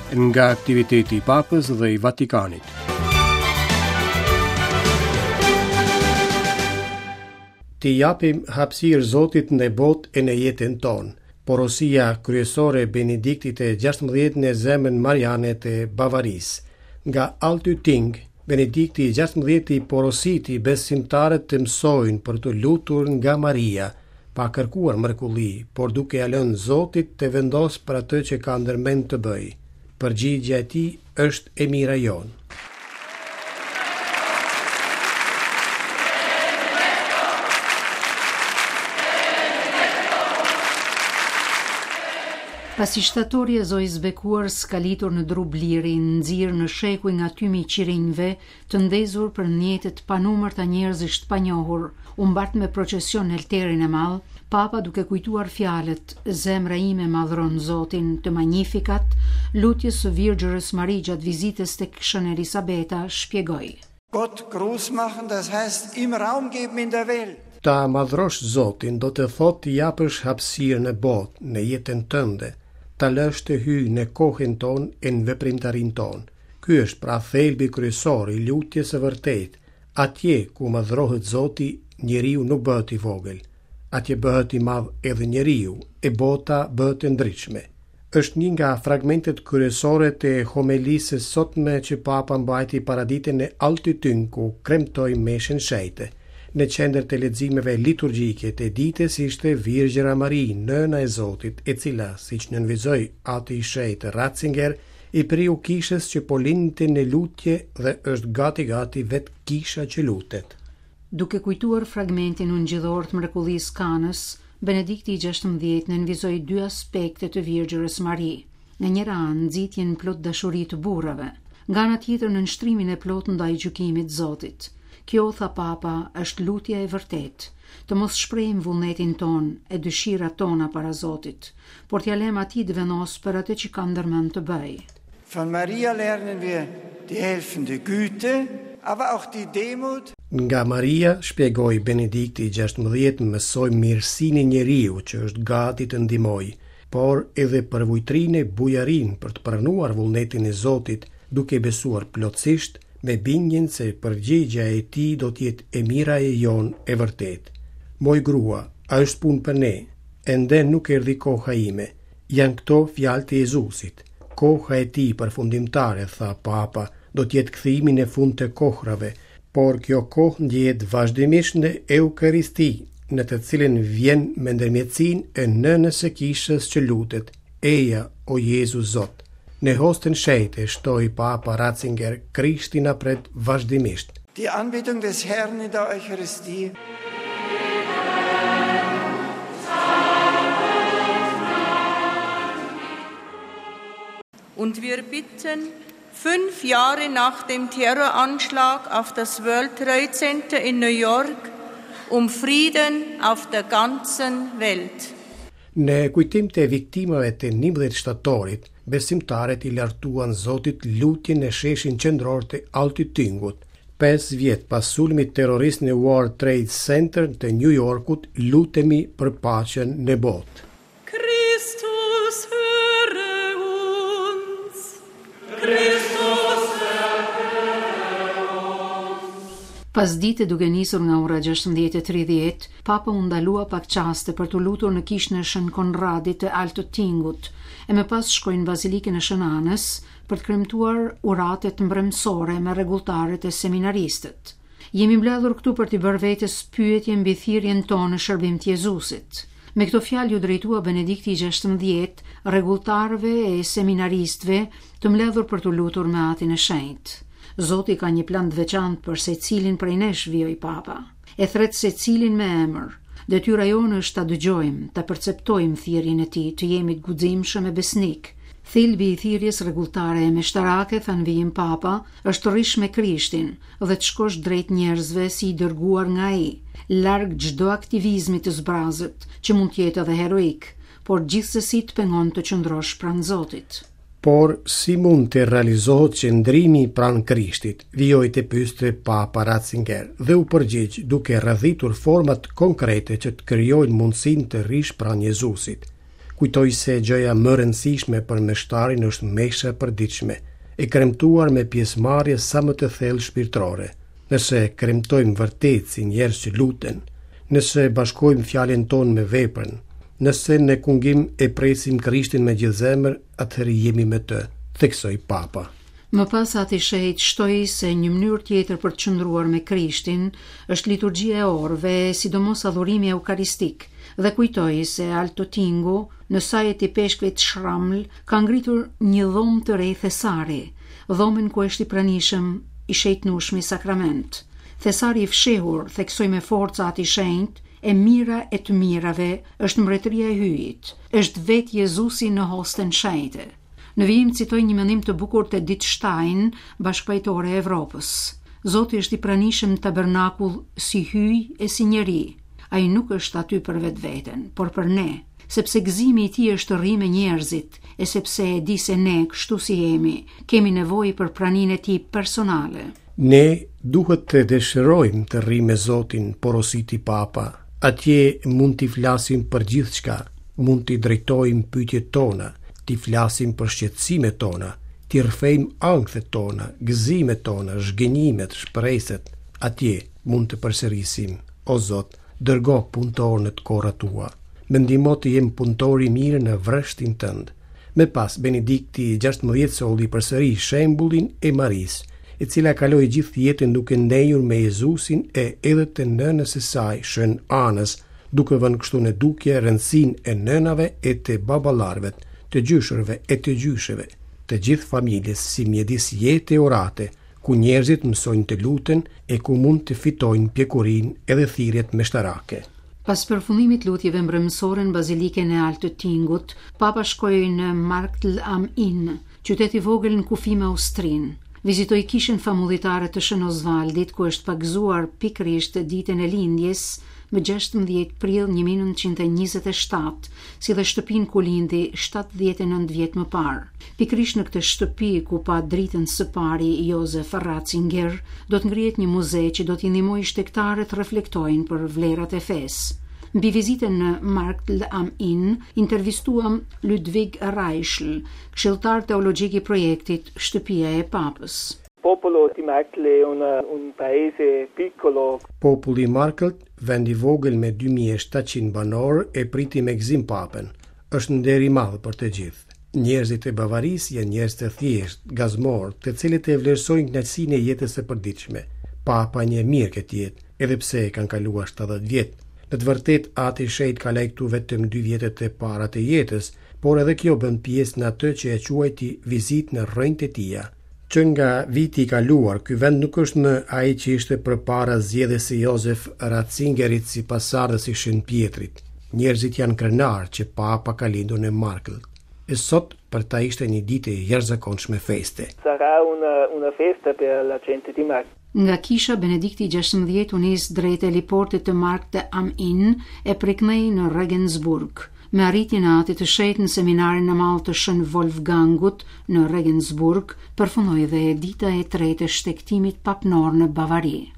nga aktiviteti I Papës dhe I Vatikanit. Ti japim hapësirë Zotit në botë e në jetën tonë. Porosia kryesore e Benediktit e 16 në zemrën mariane të Bavarisë. Nga Altötting, Benedikti I 16 I porositi besimtarët të mësojnë për të lutur nga Maria, pa kërkuar mrekulli, por duke ia lënë Zotit të vendos për atë që ka ndërmend të bëjë. Përgjigjja e tij është e mira jonë. Pasi shtatori e Zojës bekuar skalitur në dru bliri, nxirr në shekuj nga tymi I qirinjve, të ndezur për mjetet panumër të njerëzisht pa njohur, u mbart me procesion në alterin e madh, Papa duke kujtuar fjalët "Zemra ime madhron Zotin" të Magnificat, lutjes së Virgjërës Mari gjatë vizitës tek Shën Elisabeta, shpjegoi. Gott groß machen, das heißt ihm Raum geben in der Welt. Ta madhrosh Zotin do të thotë t'i japësh hapësirë në botë, në jetën tënde, ta lësh të hyjë në kohën tonë e në veprimtarin tonë. Ky është pra thelbi kryesor I lutjes së vërtetë. Atje ku madhrohet Zoti, njeriu nuk bëhet I vogël. Atje bëhet I madh edhe njeriu, e bota bëhet e ndritshme. Është një nga fragmentet kryesore të homilisë së sotme që Papa mbajti paraditën e Altötting ku kremtoi meshën shejtë. Në qendër të leximeve liturgjike të ditës ishte Virgjëra Mari, nëna e Zotit, e cila, siç nënvizoi aty I shejtë Ratzinger, I priu kishës që po lindte në lutje dhe është gati vetë kisha që lutet. Duke kujtuar fragmentin ungjillor të mrekullisë Kanës, Benedikti I 16 nënvizoi dy aspekte të Virgjërës Mari. Në njëra anë nxitjen plot dashuri të burrave, nga ana tjetër nënshtrimin e plot ndaj gjykimit të Zotit. Kjo, tha Papa, është lutja e vërtetë, të mos shprehim vullnetin ton e dëshirat tona para Zotit, por t'ja lëm atij të vendos për atë që ka ndërmend të bëjë. Von Maria lernen wir die helfende Güte, aber auch die Demut. Nga Maria, shpjegoi Benedikti I 16, mësoj mirësinë e njeriu që është gati të ndihmojë, por edhe përvojtrinë e bujarin për të pranuar vullnetin e Zotit, duke besuar plotësisht me bindjen se përgjigjja e tij do të jetë e mira e jonë e vërtetë. Moj grua, a është punë për ne? Ende nuk erdhi koha ime. Janë këto fjalë të Jezusit. Koha e tij përfundimtare, tha Papa, do të jetë kthimi në fund të kohrave, por kjo kohë ndjehet vazhdimisht në Eukaristi, në të cilën vjen me ndërmjetësinë e nënës së kishës që lutet: Eja, o Jezu Zot. Në hostën shejtë shtoi Papa Ratzinger Krishtin pret vazhdimisht. Die Anbetung des Herrn in der Eucharistie. Und wir bitten, 5 Jahre nach dem Terroranschlag auf das World Trade Center in New York, Frieden auf der ganzen Welt. Në kujtim të viktimave të 11 shtatorit, besimtarët I lartuan Zotit lutjen në sheshin qendror të Altöttingut. 5 vjet pas sulmit terrorist në World Trade Center të New Yorkut, lutemi për paqen në botë. Christus höre uns. Christus höre uns. Pas dite duke nisur nga ora 16:30, Papa u ndalua pak qaste për të lutur në kishën e Shën Konradit të Altöttingut, e më pas shkoi në bazilikën e Shën Anës për të kremtuar uratet mbrëmësore me rregulltarët e seminaristët. Jemi mbledhur këtu për t'i bërë vetes pyetje mbi thirrjen tonë në shërbim të Jezusit. Me këto fjalë ju drejtua Benedikti I 16 rregulltarëve e seminaristëve të mbledhur për të lutur me atin e shenjtë. Zoti ka një plan të veçantë për secilin prej nesh, vjoj Papa. E thret secilin me emër. Detyra jonë është ta dëgjojmë, ta perceptojmë thirrjen e tij, të jemi të guximshëm e besnik. Thelbi I thirrjes rregulltare e meshtarake, than vijim Papa, është të rish me Krishtin dhe të shkosh drejt njerëzve si I dërguar nga ai, larg çdo aktivizmi të zbrazët, që mund të jetë edhe heroik, por gjithsesi të pengon të qëndrosh pranë Zotit. Por si mund të realizohet qëndrimi pranë Krishtit, vijoi të pyeste Papa Ratzinger dhe u përgjigj duke radhitur format konkrete që të krijojnë mundësinë të rish pranë Jezusit. Kujtoj se gjëja më rëndësishme për meshtarin është mesha e përditshme, e kremtuar me pjesëmarrje sa më të thellë shpirtërore. Nëse kremtojmë vërtet si njerëz që luten, nëse bashkojmë fjalën tonë me veprën, nëse në kungim e presim Krishtin me gjithë zemër, atëherë jemi me të, theksoi Papa. Më pas ati shejt shtoi se një mënyrë tjetër për të qëndruar me Krishtin është liturgjia e orëve, sidomos adhurimi eukaristik, dhe kujtoi se Alto Tingu, në sajet i peshkve të Shraml, ka ngritur një dhomë të re thesari, dhomën ku është i pranishëm i shejtnueshmi sakrament. Thesari i fshehur, theksoi me forca ati shenjt, e mira e të mirave është mbretëria e hyjit, është vetë Jezusi në hostën shenjte. Në vijim citoj një mendim të bukur të Edith Stein, bashkëpajtore e Evropës. Zoti është i pranishëm në tabernakull si hyj e si njeri. Ai nuk është aty për vetveten, por për ne, sepse gëzimi i tij është rri me njerëzit, e sepse e di se ne, kështu si jemi, kemi nevojë për praninë e tij personale. Ne duhet të dëshirojmë të rri me Zotin, porositi Papa. Atje mund t'i flasim për gjithçka, mund t'i drejtojmë pyetjet tona, t'i flasim për shqetësimet tona, t'i rrëfejmë ankthet tona, gëzimet tona, zhgënjimet, shpreset. Atje mund të përsërisim: O Zot, dërgo punëtorët korra tua. Më ndihmo të jem punëtori i mirë në vreshtin tënd. Më pas Benedikti 16 solli përsëri shembullin e Marisë, e cila kaloi gjithë jetën duke ndenjur me Jezusin e edhe të nënës së saj, Shën Anës, duke vënë kështu në dukje rëndësinë e nënave e të baballarëve, të gjyshërve e të gjyshëve, të gjithë familjes si mjedis jete orate, ku njerëzit mësojnë të luten e ku mund të fitojnë pjekurinë edhe thirrjet meshtarake. Pas përfundimit lutjeve mbrëmësore në bazilikën e Alto Tingut, Papa shkoi në Marktl am Inn, qytet i vogël në kufi me Austrinë. Vizitoi kishën famulitare të Shën Osvaldit, ku është pagzuar pikërisht ditën e lindjes më 16 prill 1927, si dhe shtëpinë ku lindi 79 vjet më parë. Pikërisht në këtë shtëpi ku pa dritën së pari Josef Ratzinger, do të ngrihet një muze që do t'i ndihmojë shtektarët të reflektojnë për vlerat e fesë. Mbi vizitën në Marktl am Inn, intervistuam Ludwig Reichel, këshilltar teologjik i projektit Shtëpia e Papës. Popolo di Marktl è un paese piccolo. Populli i Marktl, vend i vogël me 2700 banor, e priti me gëzim Papën. Është nder i madh për të gjithë. Njerëzit e Bavarisë janë njerëz të thjeshtë, gazmor, të cilët e vlerësojnë kënaqësinë e jetës së përditshme. Papa një mirë këtë jetë, edhe pse kanë kaluar 70 vjet. Në të vërtet, ati shejt ka lajtu vetëm 2 vjetet e para të jetës, por edhe kjo bën pjesë në atë që e quajti vizit në rrënjtë e tija. Që nga viti i kaluar, ky vend nuk është më ai që ishte përpara zgjedhjes së Josef Ratzingerit si pasardhës i Shën Pietrit. Njerëzit janë krenar që Papa ka lindur në Marktl. E sot për ta ishte një ditë e jashtëzakonshme feste. Sarà una festa per la gente di Marktl. Nga kisha, Benedikti 16 u nis drejt heliportit të Marktl am Inn e priknej në Regensburg. Me arritjen e ati të shejt në seminarin në mall të Shën Wolfgangut në Regensburg, përfundoi dhe dita e tretë e shtektimit papnor në Bavari.